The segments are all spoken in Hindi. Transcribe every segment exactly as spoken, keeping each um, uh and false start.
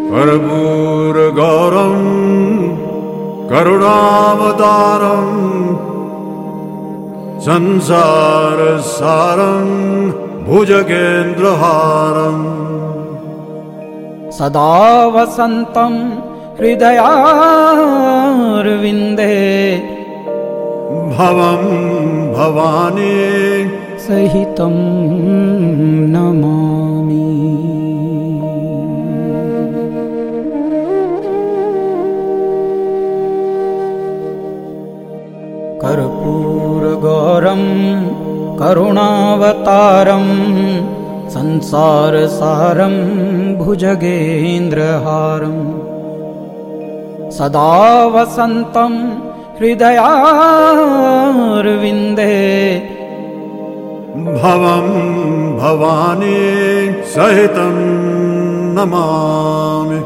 कर्पूरगौरं करुणावतारं संसारसारं भुजगेन्द्रहारं सदा वसन्तं हृदयारविन्दे भवं भवानी सहितं नमामि। कर्पूरगौरं करुणावतारं संसारसारं भुजगेन्द्रहारं सदा वसन्तं हृदयारविन्दे भवं भवानी सहितं Namami.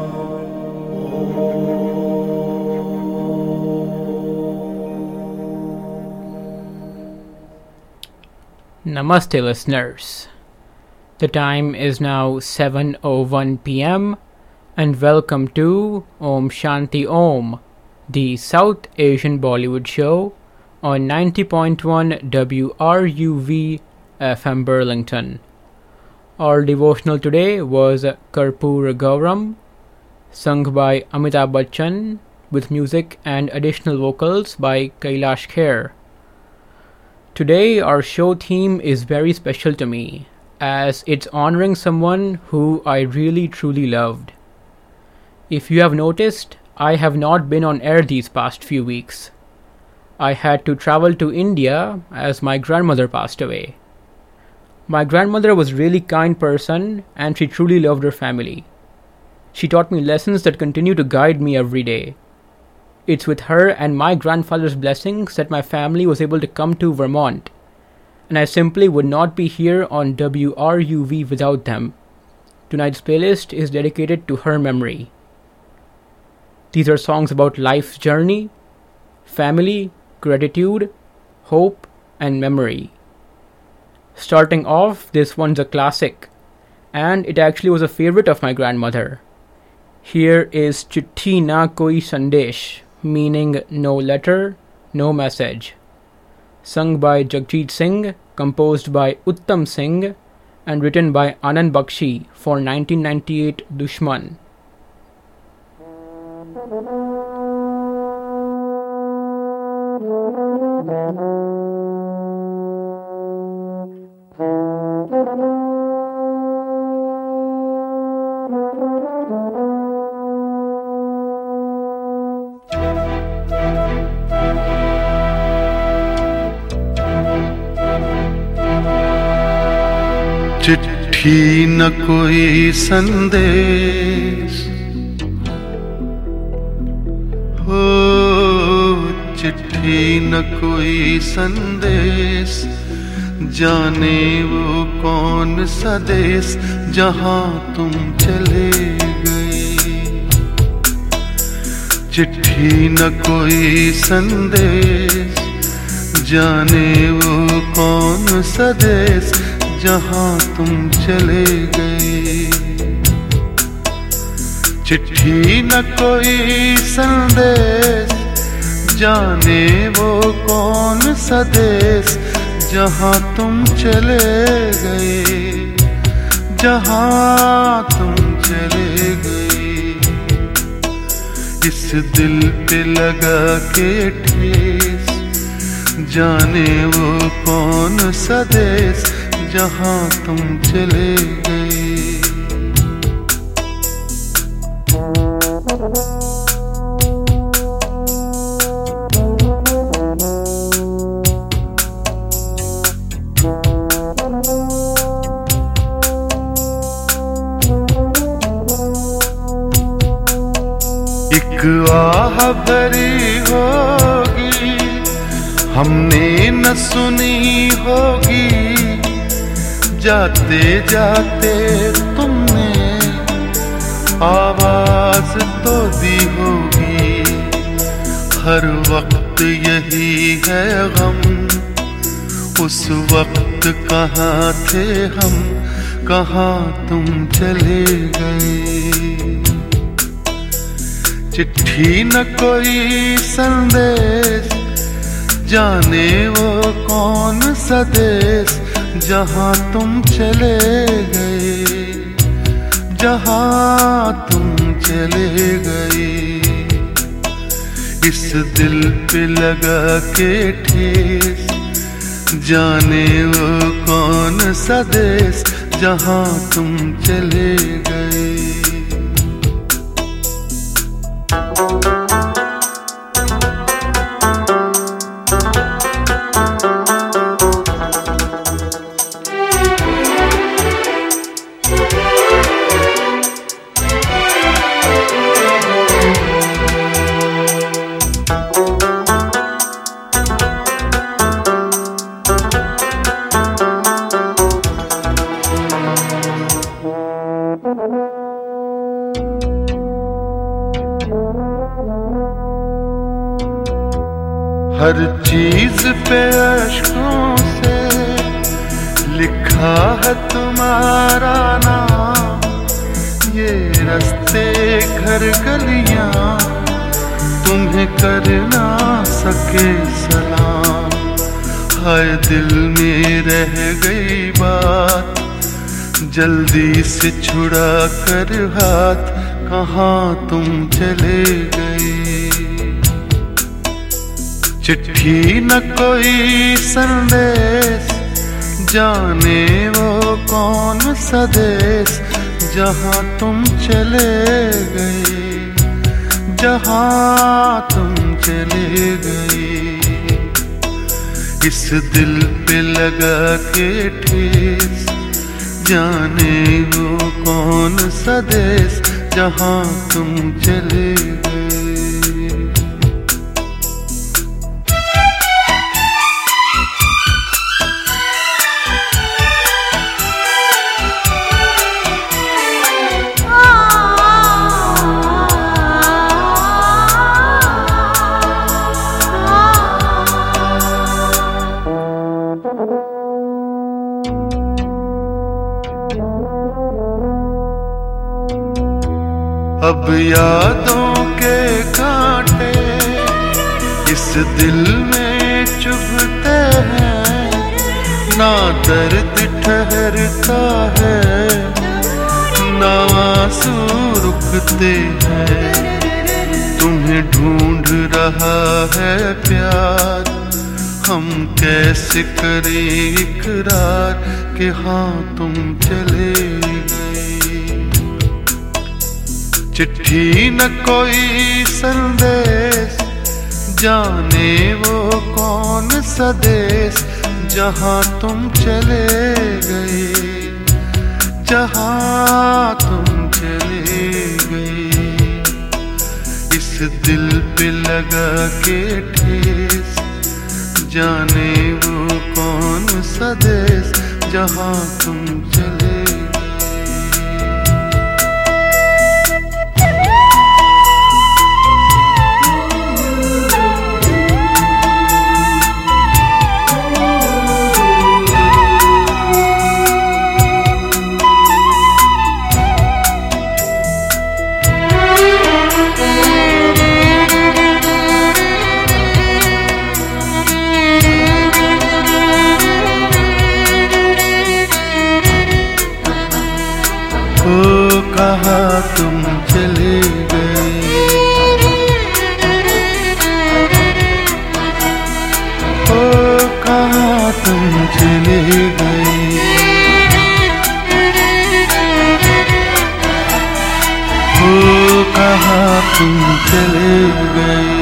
Namaste listeners. The time is now seven oh one p.m. and welcome to Om Shanti Om, the South Asian Bollywood show on ninety point one W R U V F M Burlington. Our devotional today was Karpura Gauram, sung by Amitabh Bachchan with music and additional vocals by Kailash Kher. Today our show theme is very special to me, as it's honoring someone who I really truly loved. If you have noticed, I have not been on air these past few weeks. I had to travel to India as my grandmother passed away. My grandmother was a really kind person and she truly loved her family. She taught me lessons that continue to guide me every day. It's with her and my grandfather's blessings that my family was able to come to Vermont, and I simply would not be here on W R U V without them. Tonight's playlist is dedicated to her memory. These are songs about life's journey, family, gratitude, hope, and memory. Starting off, this one's a classic, and it actually was a favorite of my grandmother. Here is Chitti Na Koi Sandesh, meaning no letter, no message. Sung by Jagjit Singh, composed by Uttam Singh, and written by Anand Bakshi for nineteen ninety-eight Dushman. चिट्ठी न कोई संदेश हो, चिट्ठी न कोई संदेश, जाने वो कौन सा देश जहां तुम चले गए। चिट्ठी न कोई संदेश, जाने वो कौन सा देश जहां तुम चले गए। चिट्ठी न कोई संदेश, जाने वो कौन सा देश जहां तुम चले गए, जहां तुम चले गए। इस दिल पे लगा के ठेस, जाने वो कौन सा देश जहां तुम चले गए। एक आह भरी होगी, हमने न सुनी होगी, जाते जाते तुमने आवाज तो दी होगी। हर वक्त यही है गम, उस वक्त कहाँ थे हम, कहाँ तुम चले गए। चिट्ठी न कोई संदेश, जाने वो कौन सा देश जहाँ तुम चले गए, जहाँ तुम चले गए। इस दिल पे लगा के ठेस, जाने वो कौन सा देश जहाँ तुम चले गए। हर चीज पे अश्कों से लिखा है तुम्हारा नाम, ये रास्ते घर गलियां तुम्हें कर ना सके सलाम। हाय दिल में रह गई बात, जल्दी से छुड़ा कर हाथ, कहाँ तुम चले गए। चिट्ठी न कोई संदेश, जाने वो कौन सा देश जहाँ तुम चले गए, जहाँ तुम चले गए। इस दिल पे लगा के ठेस, जाने वो कौन सा देश जहाँ तुम चले गए। अब यादों के कांटे इस दिल में चुभते हैं, ना दर्द ठहरता है, ना आंसू रुकते हैं। तुम्हें ढूंढ रहा है प्यार, हम कैसे करें इकरार कि हाँ तुम चले गए। चिट्ठी न कोई संदेश, जाने वो कौन सा देश जहाँ तुम चले गए, जहाँ तुम चले गए। इस दिल पे लगा के ठेस, जाने वो कौन सा देश जहाँ तुम चले। ओ कहाँ तुम चले गए, ओ कहाँ तुम चले गए। ओ कहाँ तुम चले गए।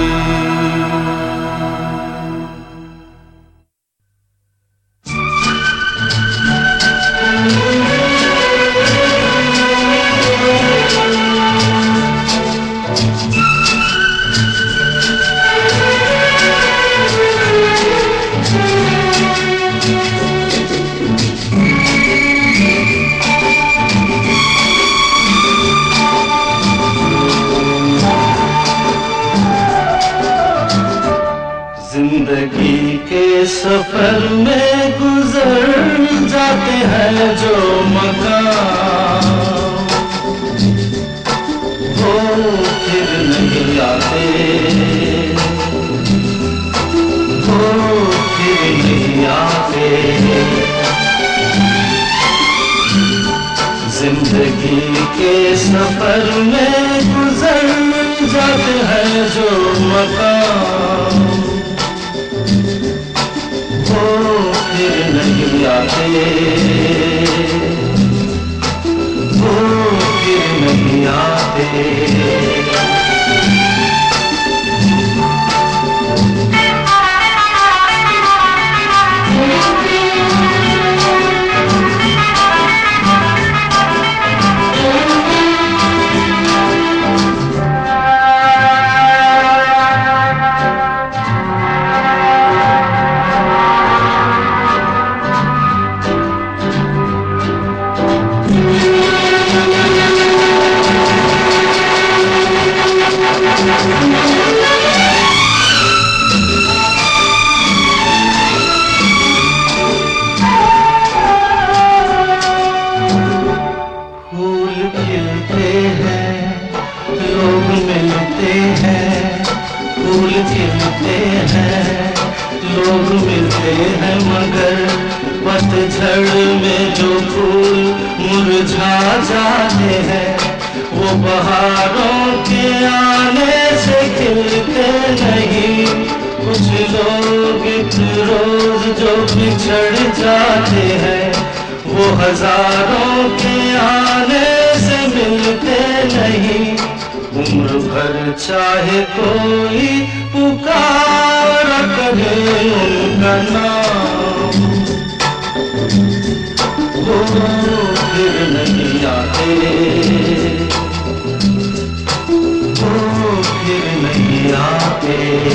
जिंदगी के सफर में गुजर जाते हैं जो मकाम, वो फिर नहीं आते, वो फिर नहीं आते। जिंदगी के सफर में गुजर जाते हैं जो मकाम, वो फिर नहीं आते, वो फिर नहीं आते। पतझड़ में जो फूल मुरझा जाते हैं, वो बहारों के आने से खिलते नहीं। कुछ लोग एक रोज जो बिछड़ जाते हैं, वो हजारों के आने से मिलते नहीं। उम्र भर चाहे कोई पुकार करे उनका नाम, वो फिर नहीं आते, वो फिर नहीं आते।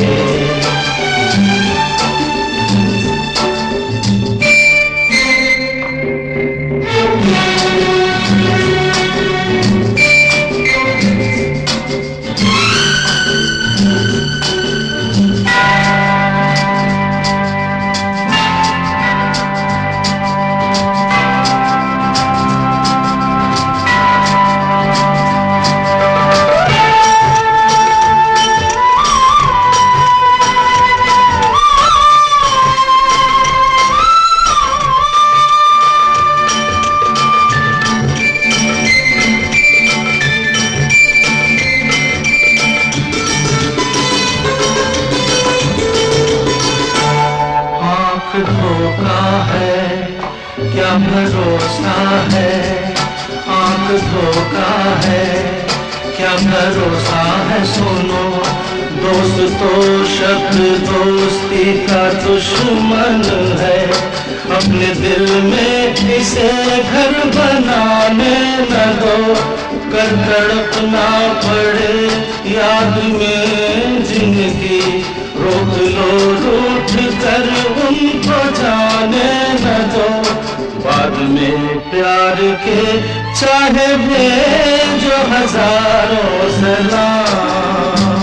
धोखा है क्या भरोसा है, आंख धोखा है क्या भरोसा है। सुनो दोस्त तो शब्द दोस्ती का दुश्मन है, अपने दिल में इसे घर बनाने न दो। कर तड़पना पड़े याद में जिंदगी, रोक लो रूठ कर उनको जाने न दो। बाद में प्यार के चाहे भेजो हजारों सलाम,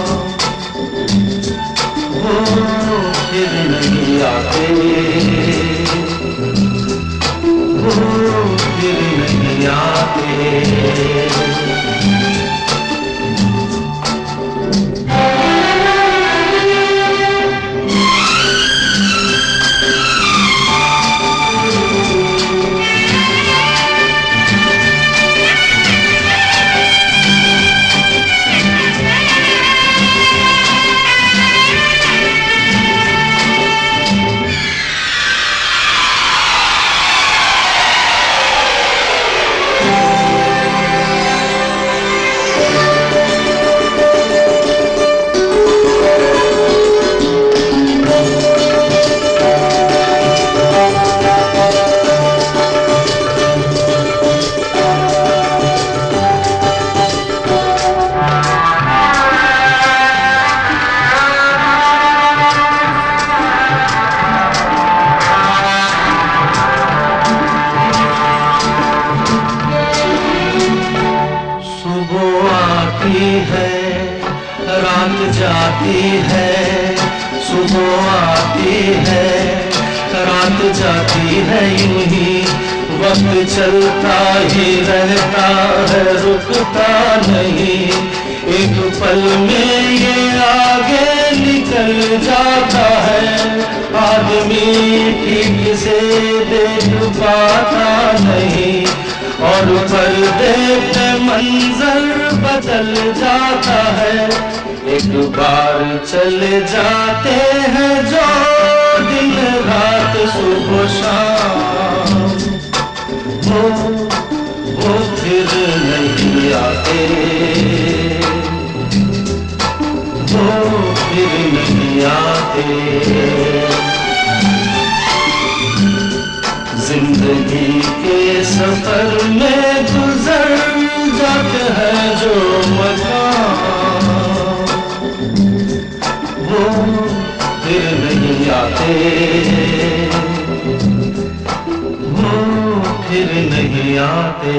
वो फिर नहीं आते, वो फिर नहीं आते। रात जाती है, सुबह आती है, रात जाती है, यूं ही वक्त चलता ही रहता है, रुकता नहीं। एक पल में ये आगे निकल जाता है, आदमी ठीक से देख पाता नहीं, और पर्दे पे मंजर बदल जाता है। एक बार चले जाते हैं जो दिन रात सुबह शाम, वो वो फिर नहीं आते, वो फिर नहीं आते। जिंदगी के सफर में गुजर जाते हैं जो मकाम, वो फिर नहीं आते, वो फिर नहीं आते।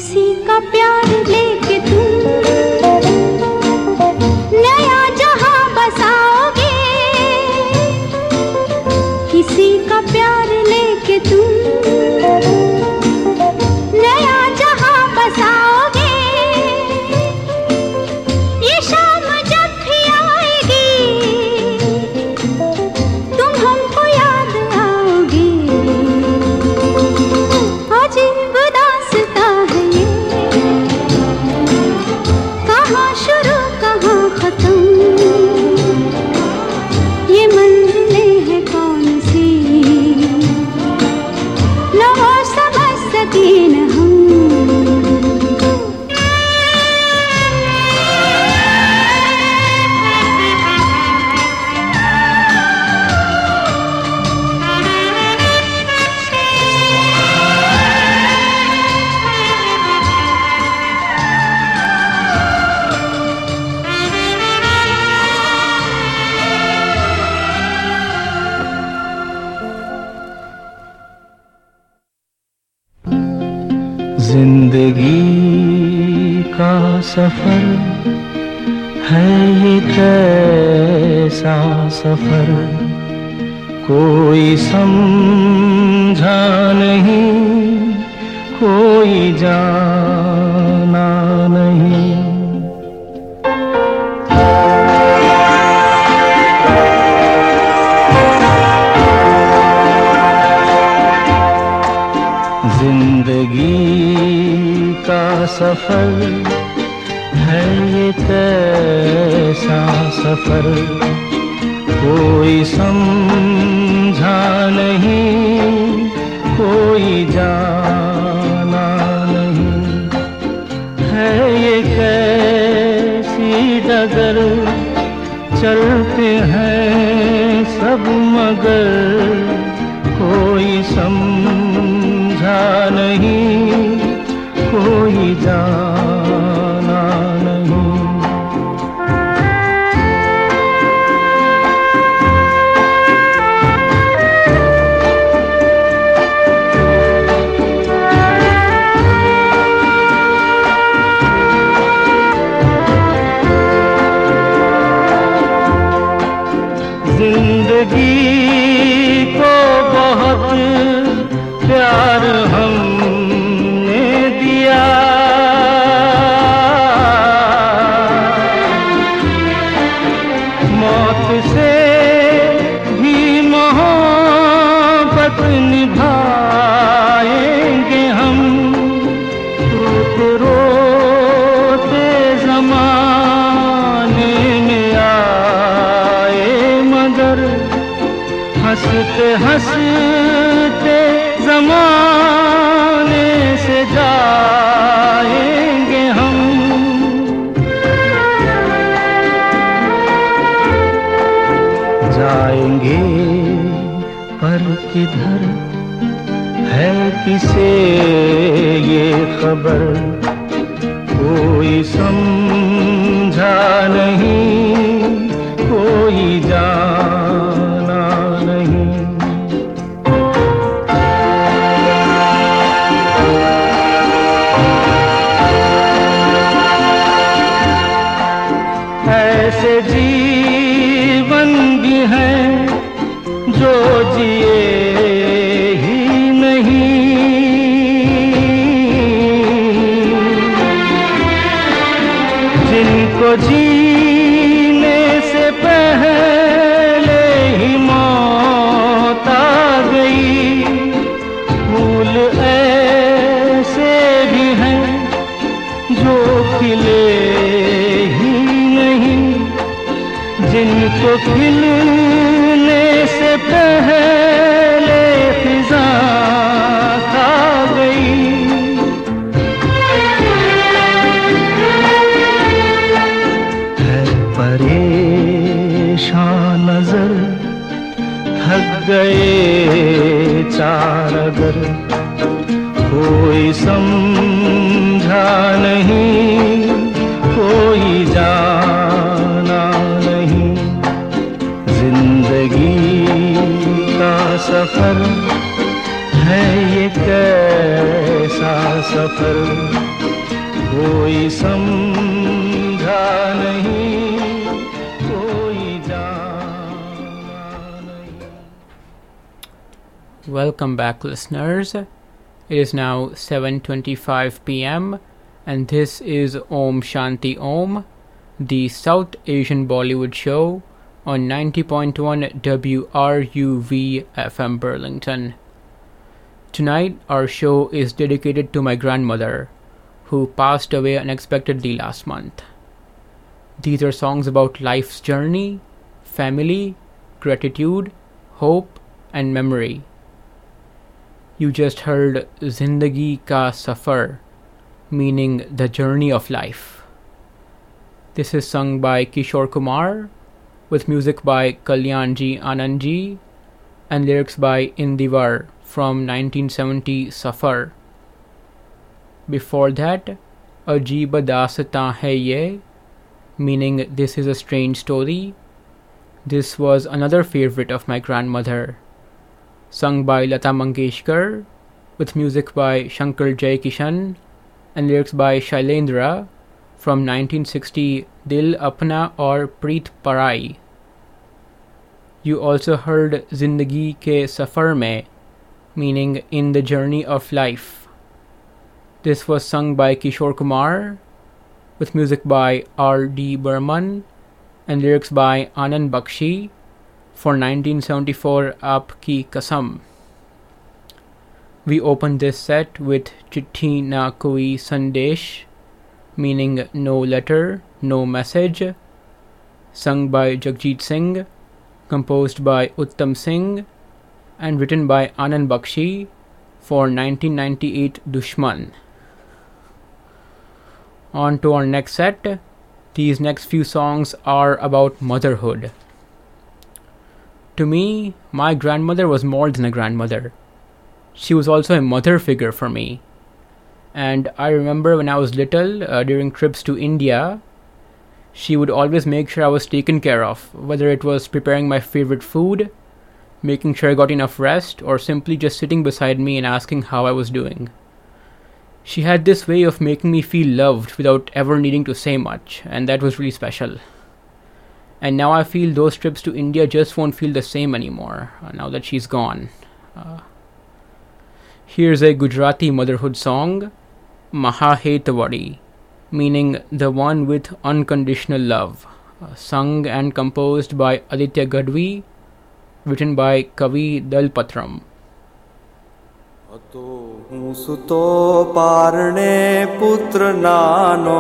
किसी का प्यार लेके तुम नया जहां बसाओगे, किसी का प्यार लेके तुम नया जहां बसाओगे। ये शाम जब भी आएगी तुम हमको याद आओगे। अजीब दास्तां है ये, कहाँ शुरू कहाँ खत्म, ये मंजिलें हैं कौन सी न वो समझ सके न हम। जिंदगी का सफर है ये कैसा सफर, कोई समझा नहीं, कोई जाना नहीं। जिंदगी का सफर है ये कैसा सफर, कोई समझा नहीं, कोई जाना नहीं। है ये कैसी डगर, चलते हैं सब मगर कोई समझा नहीं, कोई जाना नहीं। जिंदगी को बहुत प्यार हमने दिया, मौत से भी मोहब्बत निभाएंगे हम। रोते रोते ज़माने में आए मगर हंसते हंसते ज़माने से जाएंगे हम। जाएंगे पर किधर है किसे ये खबर, कोई समझा नहीं, कोई जाना नहीं। ऐसे जीवन भी हैं जो जिए ही नहीं, जिनको जीने से पहले ही मौत आ गई। फूल ऐसे भी हैं जो खिले ही नहीं, जिनको खिलने से पहले फिजा खा गई। है परेशान नजर, थक गए चार अगर, कोई समझा नहीं, कोई जाना नहीं। जिंदगी का सफर है ये कैसा सफर कोई समझा नहीं, कोई जाना नहीं. Welcome back, listeners. It is now seven twenty-five p.m. and this is Om Shanti Om, the South Asian Bollywood show on ninety point one W R U V F M Burlington. Tonight, our show is dedicated to my grandmother, who passed away unexpectedly last month. These are songs about life's journey, family, gratitude, hope, and memory. You just heard Zindagi Ka Safar, meaning the journey of life. This is sung by Kishore Kumar, with music by Kalyanji Anandji, and lyrics by Indivar from nineteen seventy Safar. Before that, Ajeeb Daastaan Hai Ye, meaning this is a strange story. This was another favorite of my grandmother, sung by Lata Mangeshkar, with music by Shankar Jai Kishan, and lyrics by Shailendra from nineteen sixty Dil Apna Aur Preet Parai. You also heard Zindagi Ke Safar Mein, meaning in the journey of life. This was sung by Kishore Kumar, with music by R D Burman, and lyrics by Anand Bakshi for nineteen seventy-four Aapki Kasam. We opened this set with Chitti Na Koi Sandesh, meaning no letter, no message, sung by Jagjit Singh, composed by Uttam Singh, and written by Anand Bakshi for nineteen ninety-eight Dushman. On to our next set. These next few songs are about motherhood. To me, my grandmother was more than a grandmother. She was also a mother figure for me. And I remember when I was little, uh, during trips to India, she would always make sure I was taken care of, whether it was preparing my favorite food, making sure I got enough rest, or simply just sitting beside me and asking how I was doing. She had this way of making me feel loved without ever needing to say much, and that was really special. And now I feel those trips to India just won't feel the same anymore, uh, now that she's gone. Uh, here's a Gujarati motherhood song, Maha Hetwadi, meaning the one with unconditional love, uh, sung and composed by Aditya Gadvi, written by Kavi Dalpatram. હતો હું સુતો પારણે પુત્ર નાનો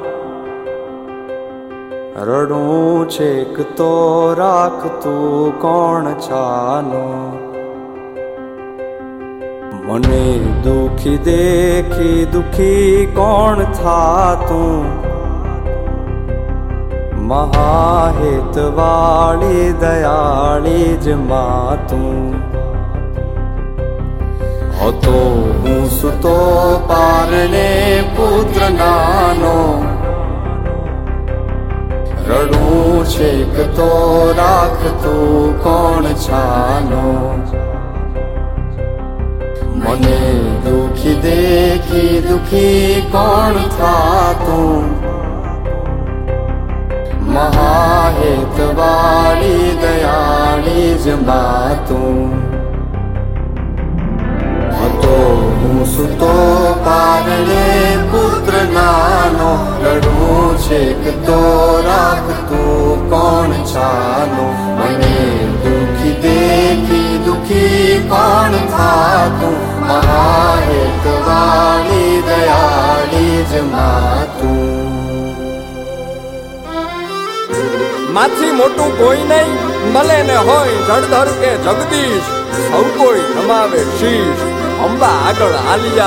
રડું છેક તો રાખતું કોણ છાનો મને દુખી દેખી દુખી કોણ થાતું મહાહેતવાળી દયાળી જ માતું હતો હું સુતો પારણે પુત્ર નાનો રડું છેક તો રાખતું કોણ છાનો મને દુખી દેખી દુખી કોણ થાતું મહાહેતવાળી દયાળી જ માતું હતો હું સુતો પારણે પુત્ર નાનો રડું છેક તો રાખતું કોણ છાનો મને દુખી દેખી દુખી કોણ થાતું મહાહેતવાળી દયાળી જ માતું માથી મોટું કોઈ નહીં મળે ને હોય જળધર કે જગદીશ સૌ કોઈ નમાવે શીશ અંબા આગળ આલિયા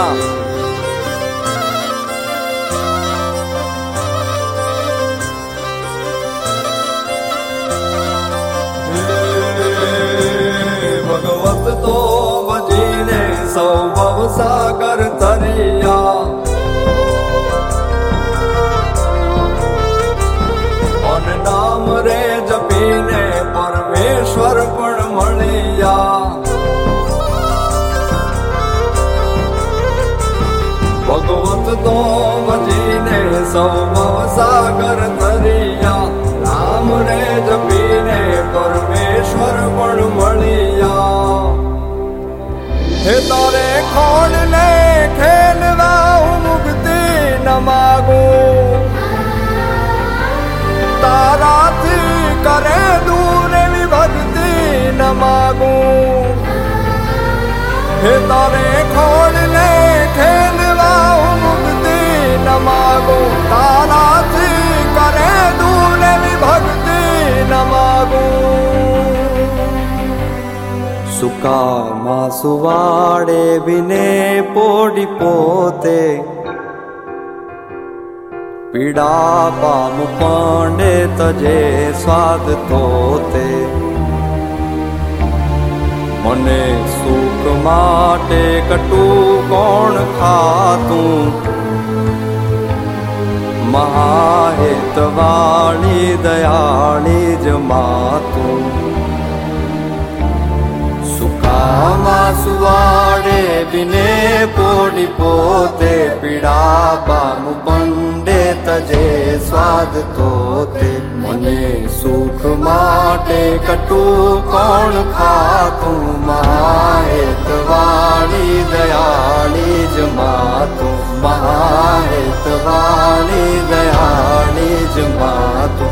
ભગવત તો ભજીને સૌ ભવસાગર તરિયા અન નામ રે જપીને પરમેશ્વર પણ મળ્યા તો વજીને સૌ સાગર તરિયા રામ રે જપીને પરમેશ્વર પણ મળ્યા હે તારે ખોડ ને ખેલવા હું મુક્તિ ન માગું તારાથી કરે દૂર એવી ભક્તિ ન માગું હે તારે ખોડ ને ખેલવા હું મુક્તિ ન માગું તારાથી કરે દૂર એવી ભક્તિ ન માગું સુકામાં સુવાડે વિને પોડી પોતે પીડા પામ પાંડે તજે સ્વાદ તોતે મને સુખ માટે કટું કોણ ખાતું મહાહેતવાણી દયાળી જ માતું સુકામાં સુવાડે બિને પોડી પોતે પીડા પામ પંડે તજે સ્વાદ તોતે મને સુખ માટે કટું કોણ ખાતું મહાહેતવાણી દયાળી જ માતું મહાહેતવાણી દયાળી જ માતું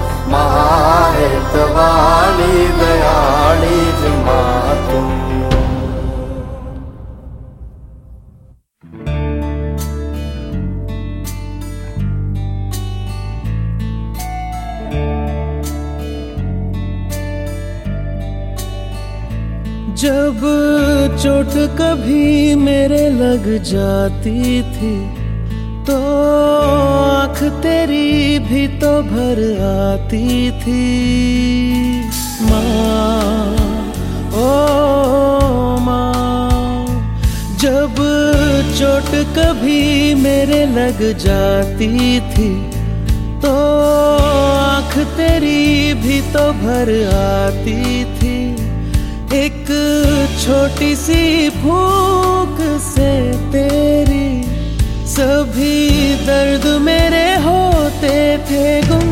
મહાહેતવાણી દયાળી જ માતું जब चोट कभी मेरे लग जाती थी तो आँख तेरी भी तो भर आती थी माँ ओ माँ जब चोट कभी मेरे लग जाती थी तो आँख तेरी भी तो भर आती थी एक छोटी सी फूंक से तेरी सभी दर्द मेरे होते थे गुम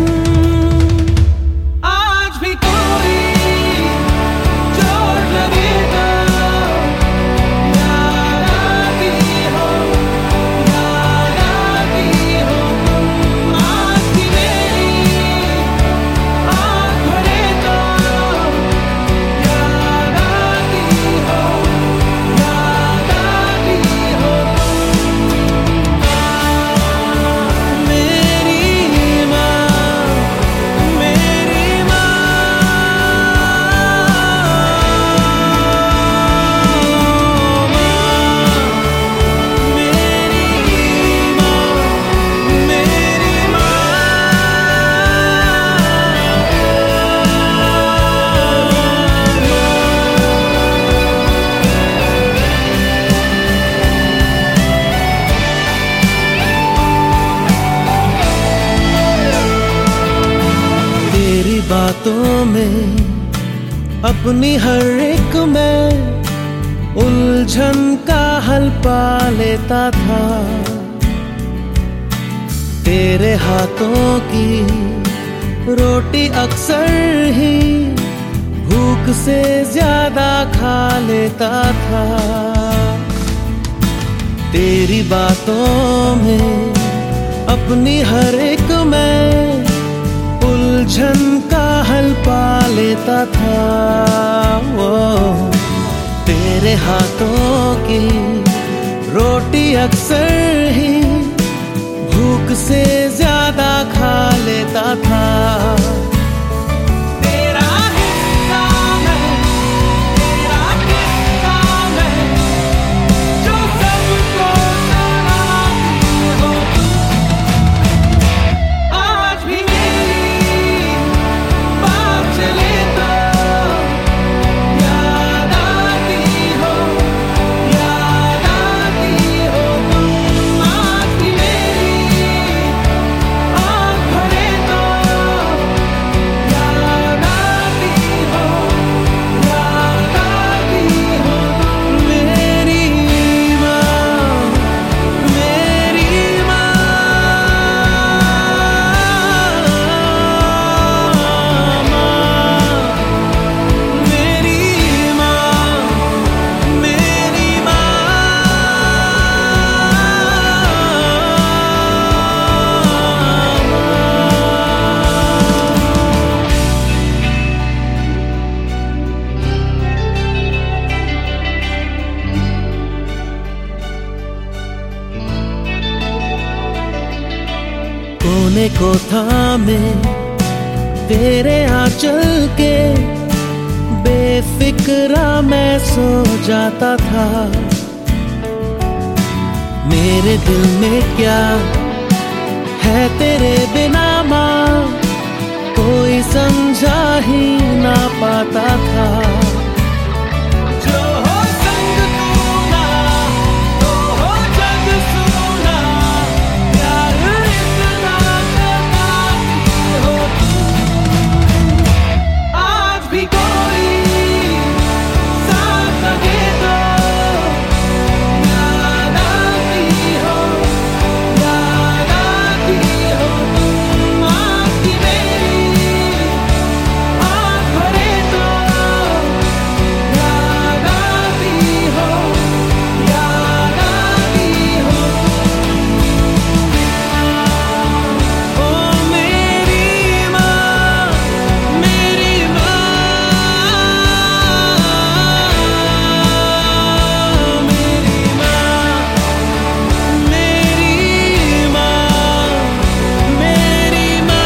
आज भी कोई चोट लगे तो याद आती हो याद आती हो आज की मेरी आँख भरे तो बातों में अपनी हर एक मैं उलझन का हल पा लेता था तेरे हाथों की रोटी अक्सर ही भूख से ज्यादा खा लेता था तेरी बातों में अपनी हर एक मैं उलझन का हल पा लेता था वो तेरे हाथों की रोटी अक्सर ही भूख से ज्यादा खा लेता था तेरा हिस्सा मैं तेरा किस्सा मैं जो सबको सुनाती हो आज भी चले तो याद आती हो याद आती हो तुम आज कोने को थामे तेरे आंचल के बेफिक्रा मैं सो जाता था। मेरे दिल में क्या है तेरे बिना माँ, कोई समझा ही ना पाता था। जो हो संग तू ना, तो हो जग सुना, प्यार इतना करती हो तू। आज भी कोई साथ लगे तो याद आती हो, याद आती हो तुम। आपकी मेरी आँख भरे तो याद आती हो, याद आती हो। ओ मेरी माँ, मेरी माँ, मेरी माँ, मेरी माँ, मेरी माँ।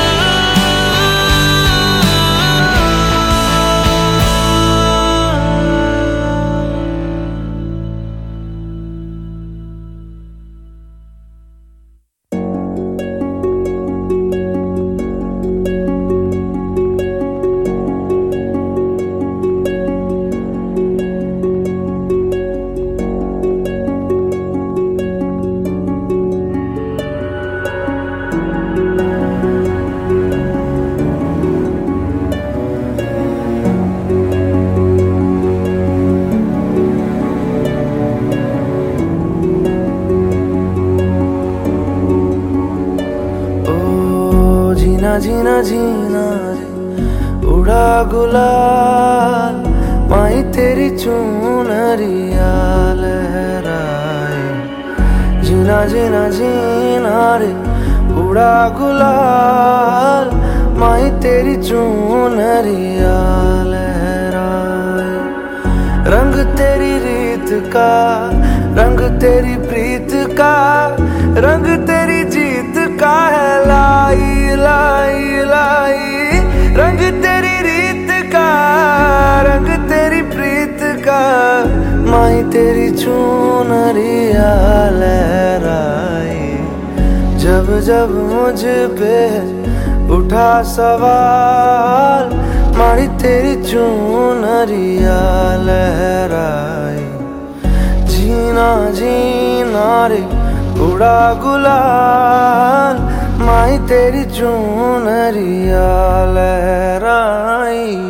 ओ जीना जीना जीना रे उड़ा गुलाल, माई तेरी चुनरिया लहराए। जीना जीना जीना रे उड़ा गुलाल, माई तेरी चुनरिया लहराए। रंग तेरी रीत का, रंग तेरी प्रीत का, रंग तेरी जीत का है लाई लाई लाई। रंग तेरी रीत का, रंग तेरी प्रीत का, माई तेरी चुनरिया लहराई। जब जब मुझ पे उठा सवाल, माई तेरी चुनरिया लहराई। जीना जीना रे उड़ा गुलाल, माई तेरी चुनरिया लहराई।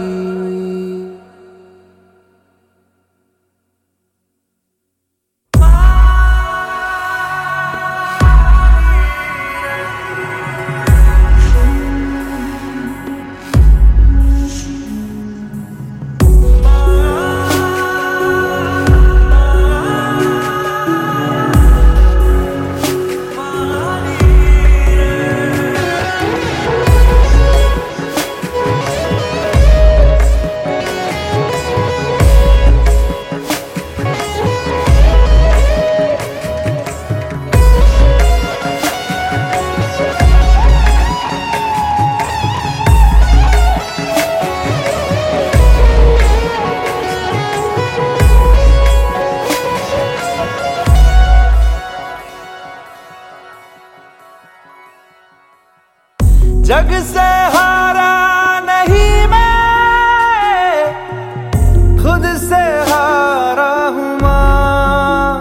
जग से हारा नहीं मैं, खुद से हारा हूँ माँ।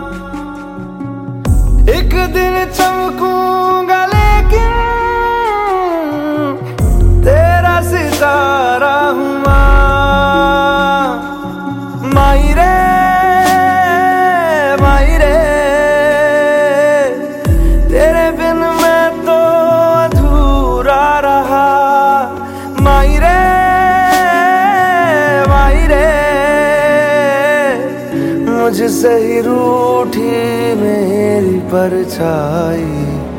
एक दिन चमकूंगा लेकिन तेरा सितारा हूँ माँ। माई रे माई रे, तेरे बिन मैं तो अधूरा रहा। माई रे माई रे, मुझसे ही रूठी मेरी परछाई।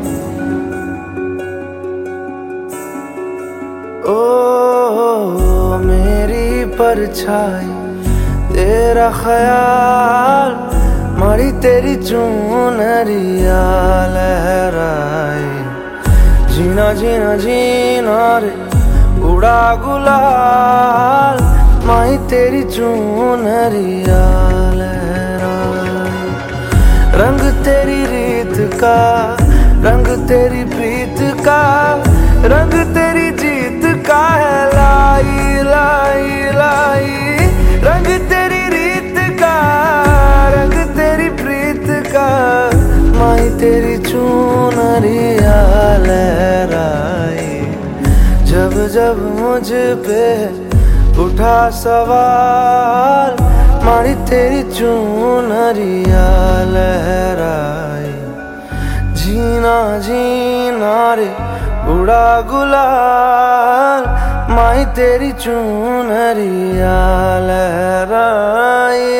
ओ मेरी परछाई, तेरा ख्याल, मारी तेरी चुनरिया लहराए। जीना जीना जीना रे उड़ा गुलाल माही तेरी चुनरिया लहराए। रंग तेरी रीत का रंग तेरी प्रीत का रंग तेरी जीत का है लाई लाई लाई। रंग तेरी रीत का रंग तेरी प्रीत का माही तेरी चुनरिया लहराए। जब जब मुझ पे उठा सवाल माही तेरी चुनरिया लहराए। जीना जीना रे उड़ा गुलाल माही तेरी चुनरिया लहराए।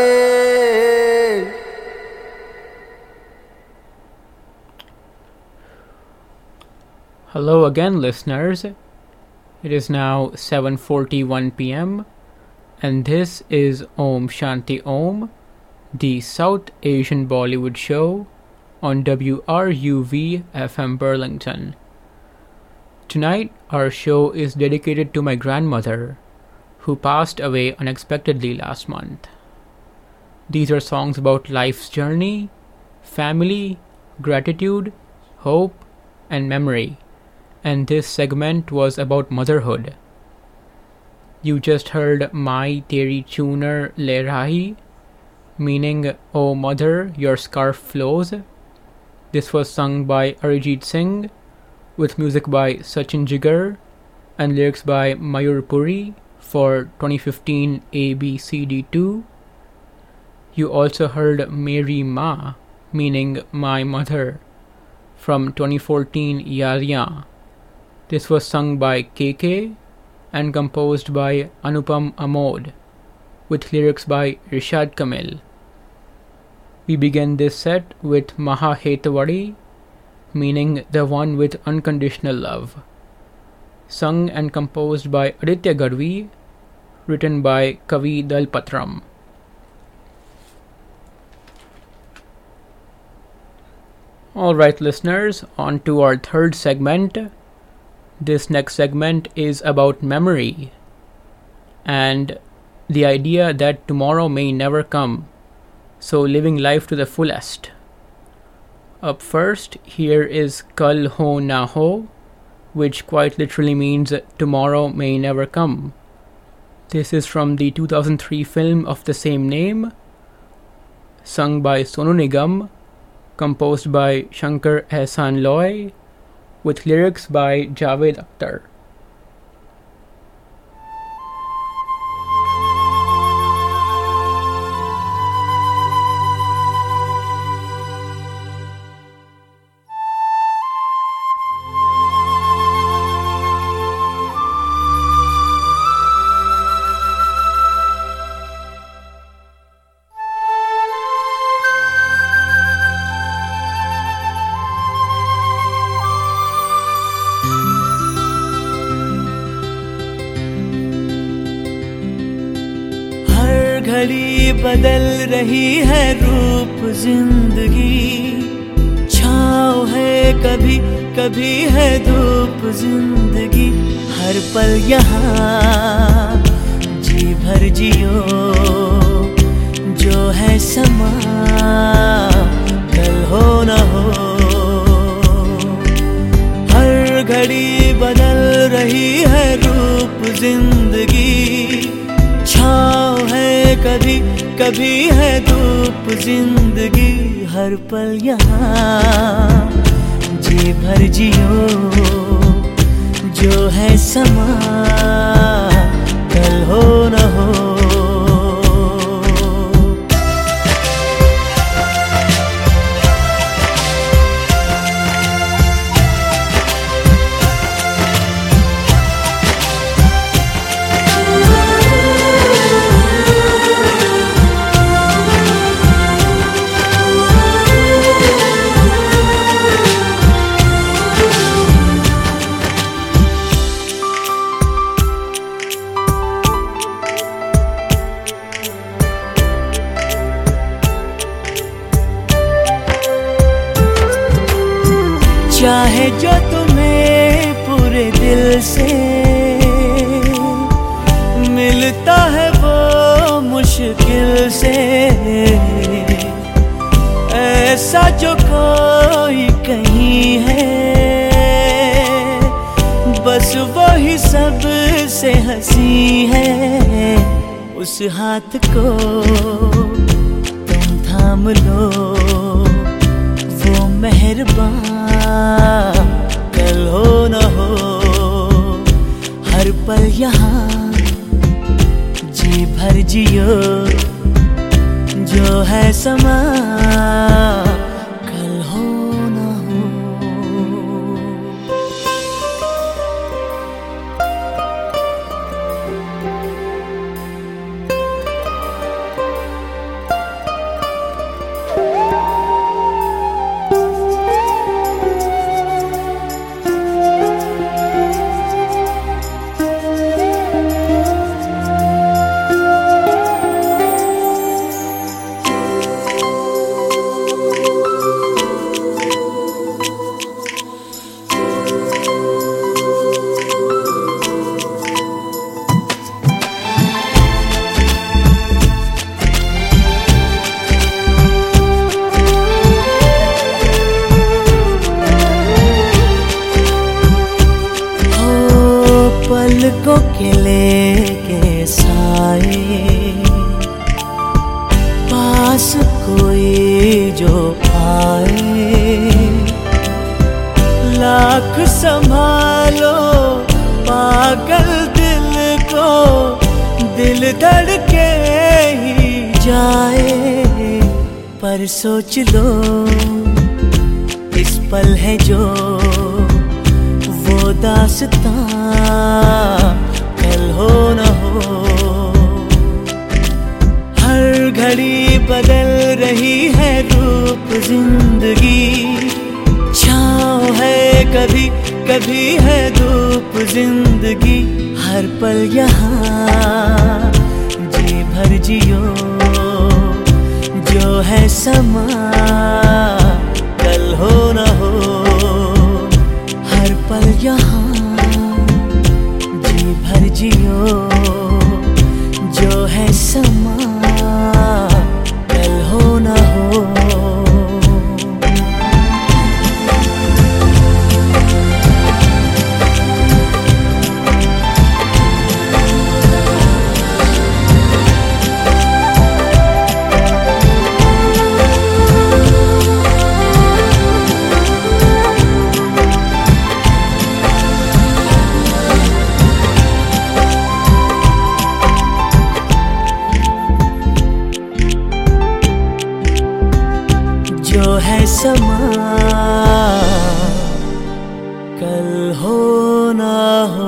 Hello again, listeners. It is now seven forty-one p m and this is Om Shanti Om, the South Asian Bollywood show on W R U V F M Burlington. Tonight, our show is dedicated to my grandmother, who passed away unexpectedly last month. These are songs about life's journey, family, gratitude, hope, and memory. And this segment was about motherhood. You just heard Mai Teri Chunar Lehrahi, meaning, "Oh mother, your scarf flows." This was sung by Arijit Singh, with music by Sachin Jigar and lyrics by Mayur Puri for twenty fifteen A B C D two. You also heard Meri Ma, meaning my mother, from twenty fourteen Yariyan. This was sung by K K and composed by Anupam Amod, with lyrics by Rishad Kamil. We began this set with Maha Hetawadi, meaning the one with unconditional love, sung and composed by Aditya Gadvi, written by Kavi Dalpatram. Alright, listeners, on to our third segment. This next segment is about memory and the idea that tomorrow may never come, so living life to the fullest. Up first, here is Kal Ho Na Ho, which quite literally means tomorrow may never come. This is from the two thousand three film of the same name, sung by Sonu Nigam, composed by Shankar Ehsaan Loy, with lyrics by Javed Akhtar. बदल रही है रूप जिंदगी, छाँव है कभी कभी है धूप जिंदगी। हर पल यहाँ जी भर जियो, जो है समा कल हो न हो। हर घड़ी बदल रही है रूप जिंदगी, छाँव है कभी कभी है धूप जिंदगी। हर पल यहाँ जी भर जियो, जो है समा कल हो न हो। चाहे जो तुम्हें दिल से मिलता है वो मुश्किल से, ऐसा जो कोई कहीं है, बस वही सब से हंसी है। उस हाथ को तुम थाम लो, वो मेहरबान कल हो न हो, हर पल यहाँ जी भर जियो, जो है समा कल हो न हो। पलकों के लेके साए, पास कोई जो आए, लाख संभालो पागल दिल को, दिल धड़के ही जाए। पर सोच लो इस पल है जो वो दास्तां कल हो न हो। हर घड़ी बदल रही है रूप जिंदगी, छाँव है कभी कभी है धूप जिंदगी। हर पल यहाँ जी भर जियो, जो है समा कल हो न हो। हर पल यहाँ जी भर जियो, जो है समा कल हो न हो। जो है समा कल हो ना हो।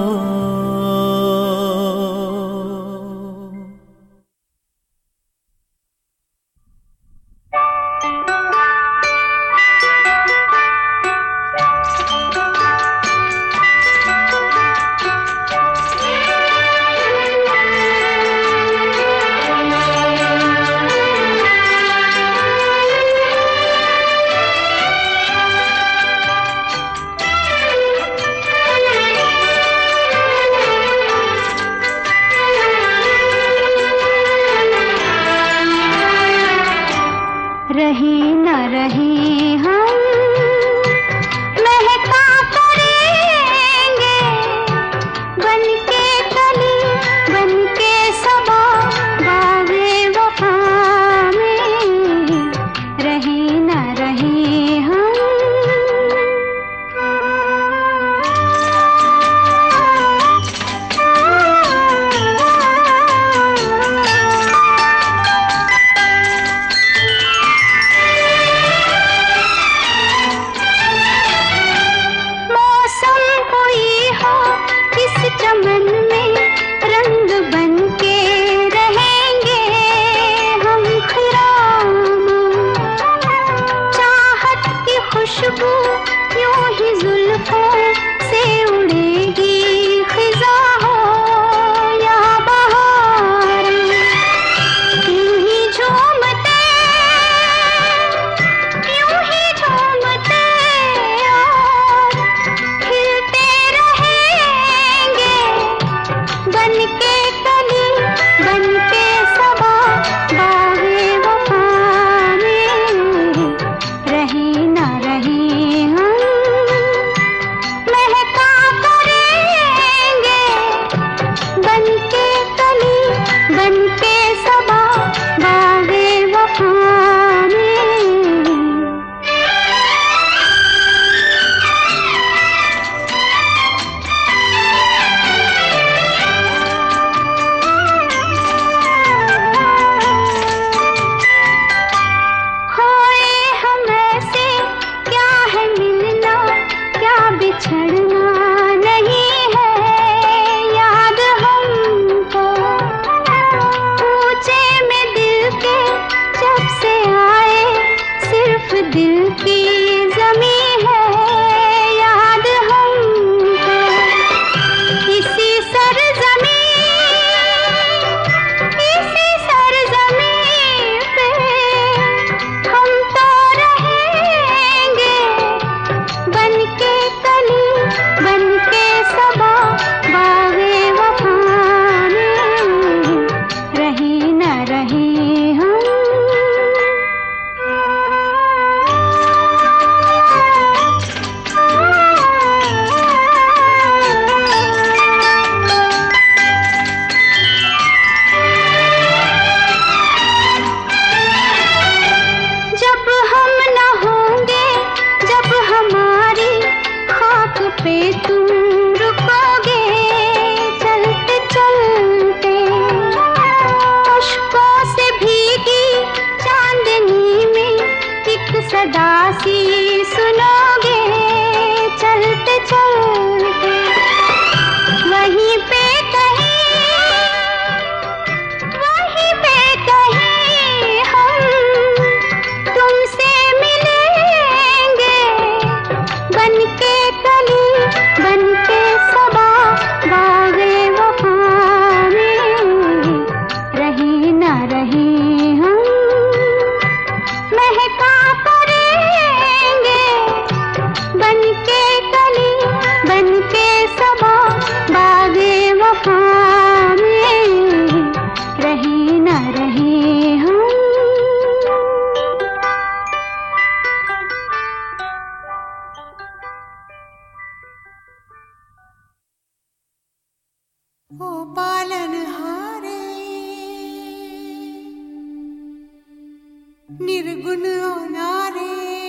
ओ पालनहारे निर्गुण अनारे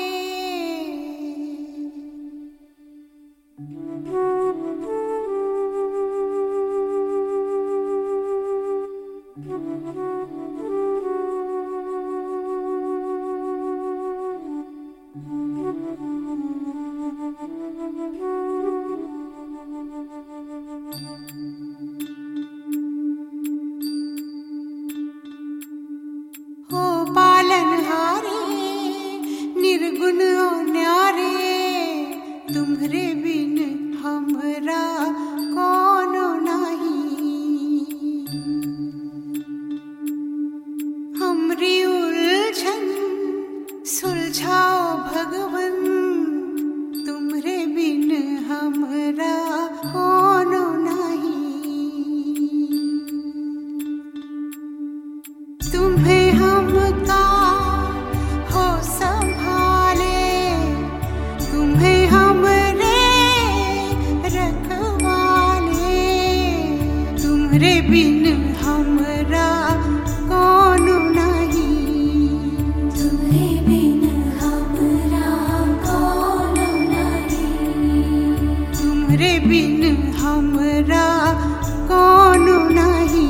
हो पालनहारे निर्गुण न्यारे तुम्हरे बिन हमरा कोनो नहीं। हमरी उलझन सुलझाओ भगवन तुम्हरे बिन हमरा कोनो नहीं। तुम्हें हमका हो संभाले तुम्हें हमरे रखवाले तुम्हरे बिन हमरा कोनो नहीं। तुम्हरे बिन हमरा कोनो नहीं। तुम्हरे बिन हमरा कोनो नहीं।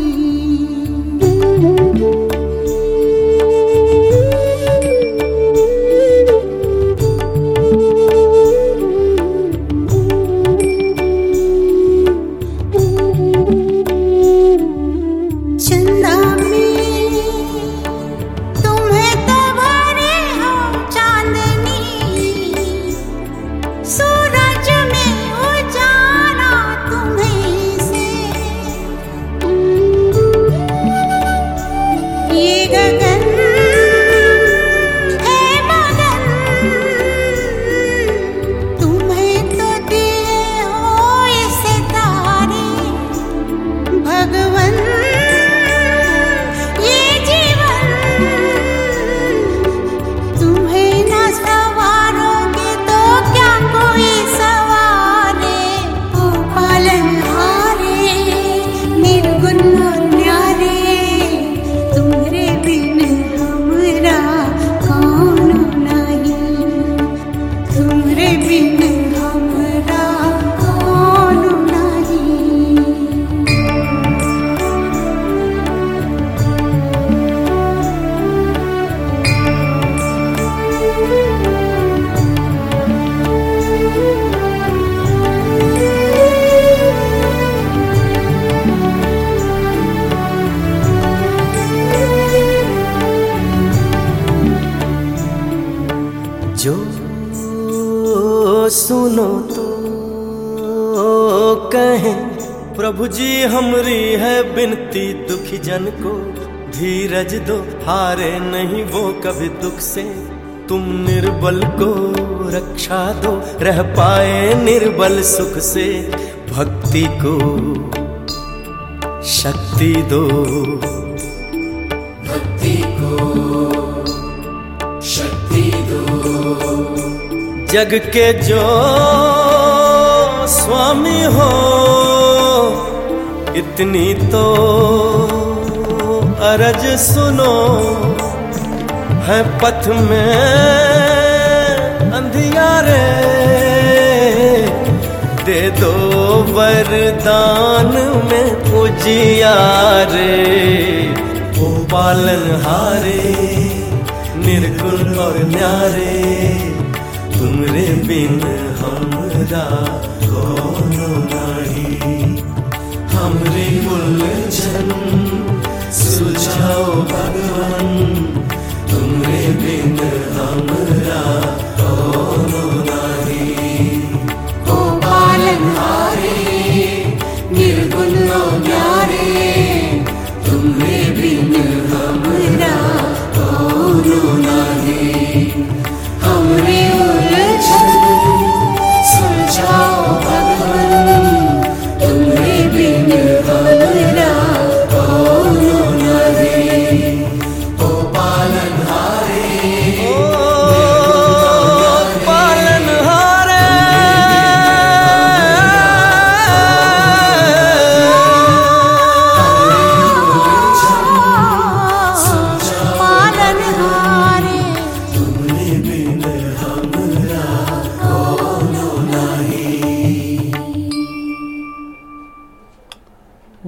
चंदा में तुम्हें तो भरे हो चांदनी सूरज में उजाला तुम्हें से। ये गगन है मगन तुम्हें तो दिए हो ये सितारे भगवन। ये जीवन तुम्हें न सवारोगे तो क्या कोई सवारे। ओ पालनहारे निर्गुण न्यारे तुम्हरे बिन हमरा कोनो नहीं। तुम्हरे बिन हमरा कोनो नहीं। जो सुनो तो कहें प्रभु जी हमरी है बिनती दुखी जन को धीरज दो हारे नहीं वो कभी दुख से। तुम निर्बल को रक्षा दो रह पाए निर्बल सुख से। भक्ति को शक्ति दो भक्ति को शक्ति दो। जग के जो स्वामी हो इतनी तो अरज सुनो। है पथ में अंधियारे दे दो वरदान में उजियारे। ओ पालनहारे निर्गुण और न्यारे तुमरे बिन हमरा कोनो नहीं। हमरे उलझन सुलझाओ भगवन तुमरे बिन हमरा कोनो नहीं। ओ पालनहारे निर्गुण न्यारे तुम्हरे बिन हमरा कोनो नहीं। हमरे उलझन सुलझाओ भगवन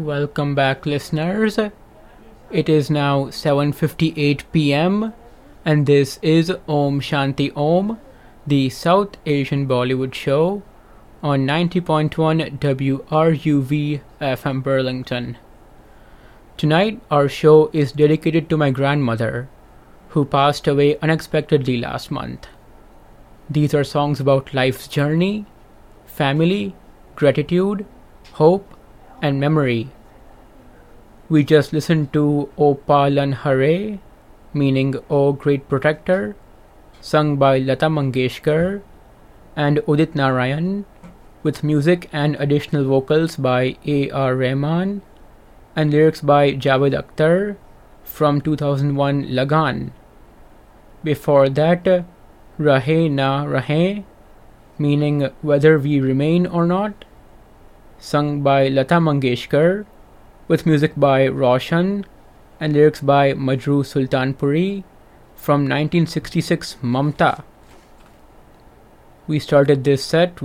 Welcome back, listeners. It is now seven fifty-eight p.m. and this is Om Shanti Om, the South Asian Bollywood show on ninety point one W R U V F M Burlington. Tonight, our show is dedicated to my grandmother, who passed away unexpectedly last month. These are songs about life's journey, family, gratitude, hope, and memory. We just listened to O Palan Hare, meaning O Great Protector, sung by Lata Mangeshkar and Udit Narayan, with music and additional vocals by A R Rahman and lyrics by Javed Akhtar from two thousand one Lagan. Before that, Rahe Na Rahe, meaning Whether We Remain or Not, sung by Lata Mangeshkar, with music by Roshan and lyrics by Majroo Sultanpuri from nineteen sixty-six Mamta. We started this set